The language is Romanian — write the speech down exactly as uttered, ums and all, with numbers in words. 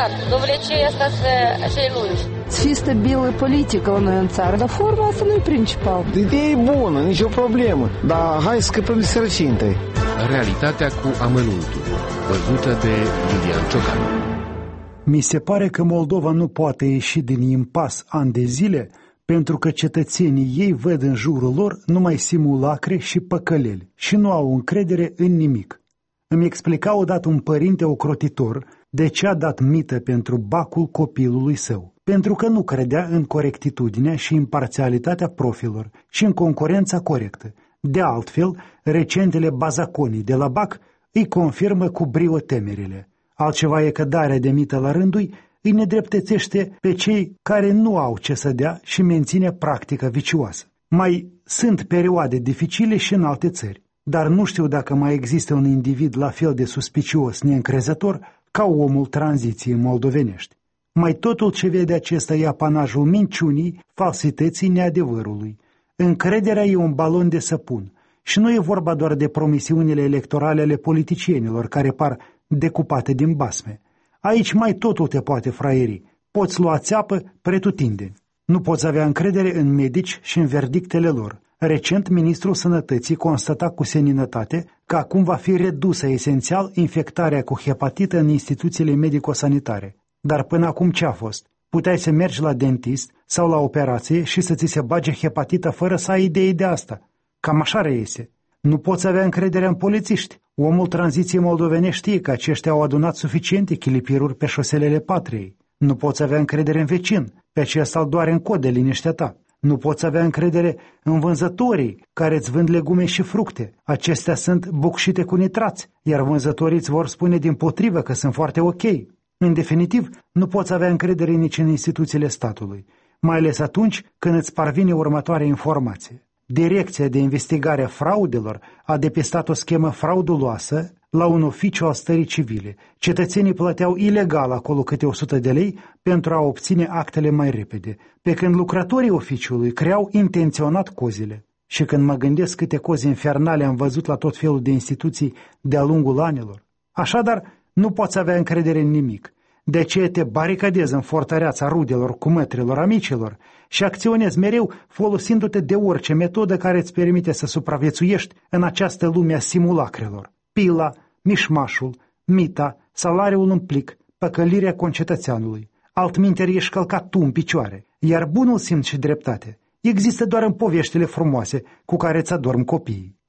important. Довлече asta să-i lungi. Fi stabilă politică la noi în țară, dar forma asta nu e principal. Ideea e bună, nicio problemă, dar hai să scăpăm de sărăcie întâi. Realitatea cu amănuntul, văzută de Iulian Ciocan. Mi se pare că Moldova nu poate ieși din impas ani de zile pentru că cetățenii ei văd în jurul lor numai simulacre și păcăleli și nu au încredere în nimic. Îmi explica odată un părinte ocrotitor de ce a dat mită pentru bacul copilului său, pentru că nu credea în corectitudinea și imparțialitatea profilor și în concurența corectă. De altfel, recentele bazaconii de la BAC îi confirmă cu brio temerile. Altceva e că darea de mită la rândui îi nedreptățește pe cei care nu au ce să dea și menține practica vicioasă. Mai sunt perioade dificile și în alte țări, dar nu știu dacă mai există un individ la fel de suspicios, neîncrezător, ca omul tranziției moldovenești. Mai totul ce vede acesta e apanajul minciunii, falsității, neadevărului. Încrederea e un balon de săpun și nu e vorba doar de promisiunile electorale ale politicienilor care par decupate din basme. Aici mai totul te poate fraieri. Poți lua țeapă pretutindeni. Nu poți avea încredere în medici și în verdictele lor. Recent, ministrul Sănătății constata cu seninătate că acum va fi redusă esențial infectarea cu hepatită în instituțiile medico-sanitare. Dar până acum ce a fost? Puteai să mergi la dentist sau la operație și să ți se bage hepatită fără să ai idee de asta. Cam așa reiese. Nu poți avea încredere în polițiști. Omul tranziției moldovene știe că aceștia au adunat suficiente chilipiruri pe șoselele patriei. Nu poți avea încredere în vecin, pe acesta îl doare în cod de liniștea ta. Nu poți avea încredere în vânzătorii care îți vând legume și fructe. Acestea sunt bucșite cu nitrați, iar vânzătorii îți vor spune dimpotrivă că sunt foarte ok. În definitiv, nu poți avea încredere nici în instituțiile statului, mai ales atunci când îți parvine următoarea informație. Direcția de investigare a fraudelor a depistat o schemă frauduloasă la un oficiu al stării civile. Cetățenii plăteau ilegal acolo câte o sută de lei pentru a obține actele mai repede, pe când lucrătorii oficiului creau intenționat cozile. Și când mă gândesc câte cozi infernale am văzut la tot felul de instituții de-a lungul anilor. Așadar, nu poți avea încredere în nimic. De aceea te baricadezi în fortăreața rudelor, cumătrilor, amicilor și acționezi mereu folosindu-te de orice metodă care îți permite să supraviețuiești în această lume a simulacrelor. Pila, mișmașul, mita, salariul în plic, păcălirea concetățeanului. Altminteri ești călcat tu în picioare, iar bunul simț și dreptate există doar în poveștile frumoase cu care îți adorm copiii.